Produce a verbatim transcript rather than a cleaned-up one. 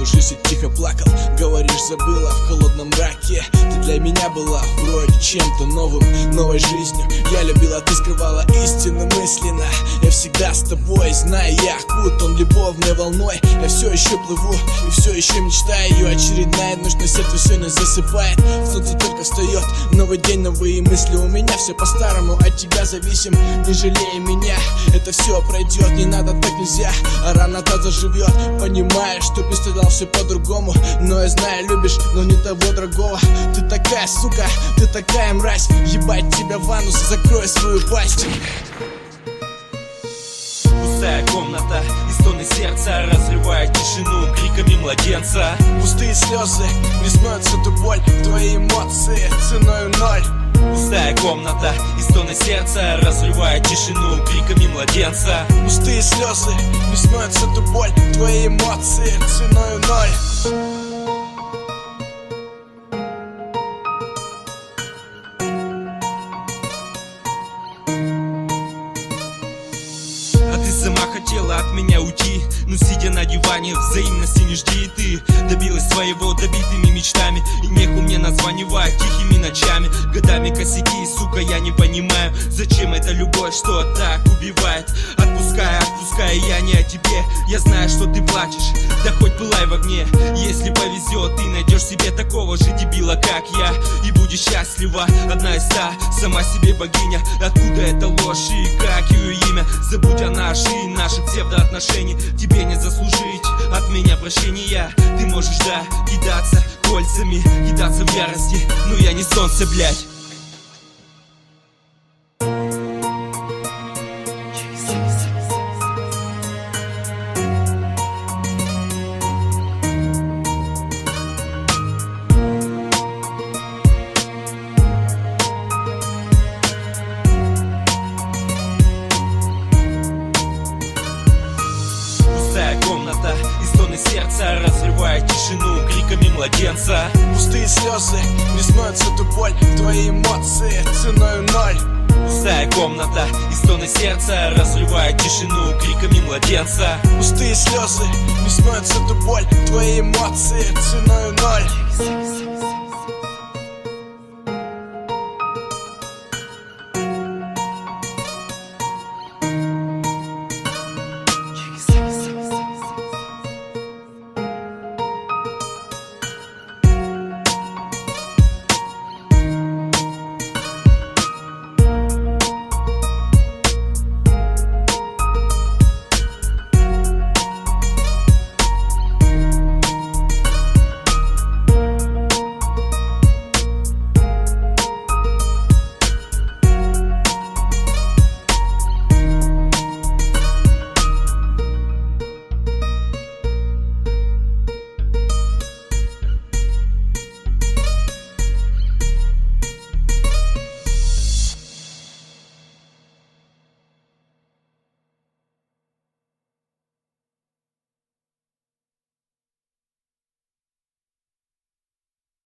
ложись и тихо плакал. Говоришь, забыла в холодном мраке. Ты для меня была вроде чем-то новым, новой жизнью. Я любила, ты скрывала истину мысленно. Я всегда с тобой, зная, я окутан любовной волной. Я все еще плыву и все еще мечтаю. Ее очередная ночь на сердце все не засыпает. Солнце только встает, новый день, новые мысли. У меня все по-старому, от тебя зависим. Не жалей меня, это все пройдет. Не надо, так нельзя, а рана-то заживет. Понимаешь, что представлял все по-другому, но я знаю, любишь, но не того другого. Ты такая сука, ты такая мразь. Ебать тебя в анус, закрой свою пасть. Пустая комната и стоны сердца разрывают тишину криками младенца. Пустые слезы не смоют всю ту боль, твои эмоции ценою ноль. Пустая комната и стоны сердца разрывают тишину криками младенца. Пустые слезы не смоют всю ту боль, твои эмоции ценою ноль. Сама хотела от меня уйти, но сидя на диване, взаимности не жди. Ты добилась своего добитыми мечтами, и неху мне названивать тихими ночами. Годами косяки, сука, я не понимаю, зачем эта любовь, что так убивает. Отпускай, отпускай, я не о тебе. Я знаю, что ты плачешь, да хоть пылай в огне. Если повезет, ты найдешь себе такого же дебила, как я, и будешь счастлива. Одна из ста, сама себе богиня. Откуда эта ложь и как ее имя? Забудь о нашей и наших псевдоотношений. Тебе не заслужить от меня прощения. Ты можешь, да, кидаться кольцами, кидаться в ярости, но я не солнце, блядь. Комната и стоны сердца разрывают тишину криками младенца. Пустые слезы не смоют всю ту боль, твои эмоции ценою ноль. Пустая комната и стоны сердца разрывают тишину криками младенца. Пустые слезы не смоют всю ту боль, твои эмоции ценою ноль.